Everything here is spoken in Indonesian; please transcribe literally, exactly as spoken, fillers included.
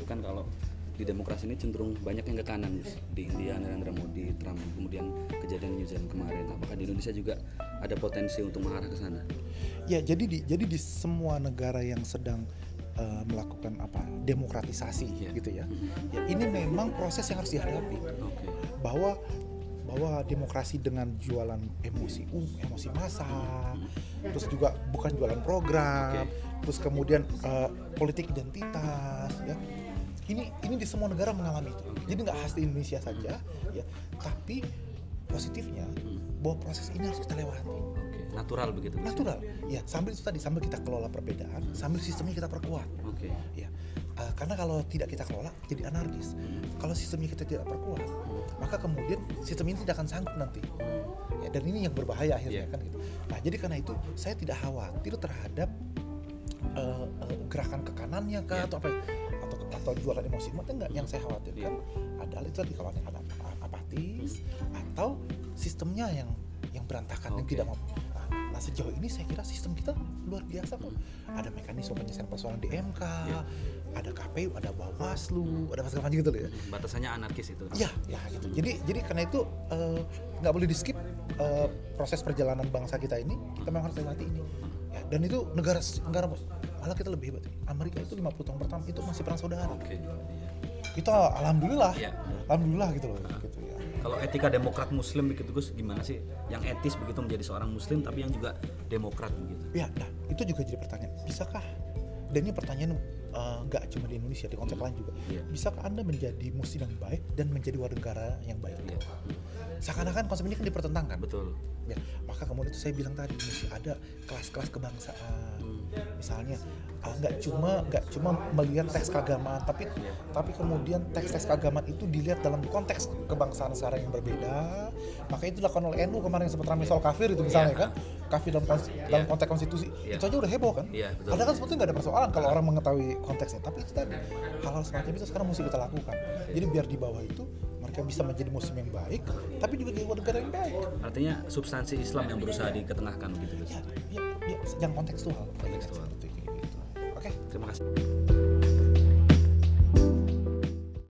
menyebutkan kalau di demokrasi ini cenderung banyak yang ke kanan, Gus. Di India Narendra Modi, Trump, kemudian kejadian New Zealand kemarin. Apakah di Indonesia juga ada potensi untuk mengarah ke sana? Ya, jadi di jadi di semua negara yang sedang uh, melakukan apa demokratisasi yeah. gitu ya. Mm-hmm. Ya, ini memang proses yang harus dihadapi. Okay. Bahwa bahwa demokrasi dengan jualan emosi, uh, emosi massa, mm-hmm. terus juga bukan jualan program, okay. terus kemudian uh, politik identitas, ya. Ini ini di semua negara mengalami itu. Okay. Jadi nggak khas di Indonesia saja, ya. Tapi positifnya hmm. bahwa proses ini harus kita lewati. Okay. Natural begitu. Natural, ya. Sambil itu tadi, sambil kita kelola perbedaan, sambil sistemnya kita perkuat. Oke. Okay. Ya. Uh, karena kalau tidak kita kelola jadi anarkis. Hmm. Kalau sistemnya kita tidak perkuat, hmm. maka kemudian sistem ini tidak akan sanggup nanti. Hmm. Ya, dan ini yang berbahaya akhirnya yeah. kan gitu. Nah, jadi karena itu saya tidak khawatir terhadap uh, uh, gerakan ke kanannya kah yeah. atau apa atau atau jualan emosi. Maka enggak, yang saya khawatirkan yeah. adalah itu tadi kalau ada apatis hmm. atau sistemnya yang yang berantakan, okay. yang tidak mau. Nah, sejauh ini saya kira sistem kita luar biasa kok. Hmm. Ada mekanisme penyelesaian persoalan di M K, yeah. ada K P U, ada Bawaslu, ada macam-macam gitu loh ya. Batasannya anarkis itu. Iya, ya gitu. Jadi jadi karena itu nggak uh, boleh di skip uh, proses perjalanan bangsa kita ini. Kita memang harus lewati ini. Ya, dan itu negara negara malah kita lebih hebat. Amerika itu lima puluh tahun pertama itu masih perang saudara. Okay. Kita alhamdulillah, yeah. alhamdulillah gitu loh. Nah. Gitu ya. Kalau etika demokrat muslim begitu Gus, gimana sih yang etis begitu menjadi seorang muslim tapi yang juga demokrat begitu? Ya, nah itu juga jadi pertanyaan. Bisakah? Dan ini pertanyaan nggak uh, cuma di Indonesia, di konteks hmm. lain juga. Yeah. Bisakah Anda menjadi muslim yang baik dan menjadi warga negara yang baik? Yeah. Seakan-akan konsep ini kan dipertentangkan. Betul. Ya, maka kemudian itu saya bilang tadi mesti ada kelas-kelas kebangsaan. Hmm. Misalnya nggak uh, cuma nggak cuma melihat teks keagamaan, tapi yeah. tapi kemudian teks-teks keagamaan itu dilihat dalam konteks kebangsaan sekarang yang berbeda. Maka itu dilakukan oleh N U kemarin sempat ramai soal kafir itu misalnya yeah. kan, kafir dalam, kons- yeah. dalam konteks konstitusi yeah. itu aja udah heboh kan. Yeah, Padahal kan sebetulnya nggak ada persoalan kalau orang mengetahui konteksnya. Tapi itu tadi hal-hal semacam itu sekarang mesti kita lakukan. Jadi biar di bawah itu mereka bisa menjadi muslim yang baik, tapi juga jadi warga negara yang baik. Artinya substansi Islam yang berusaha diketengahkan gitu. Ya, ya, ya, yang kontekstual. Kontekstual. Gitu. Oke, terima kasih.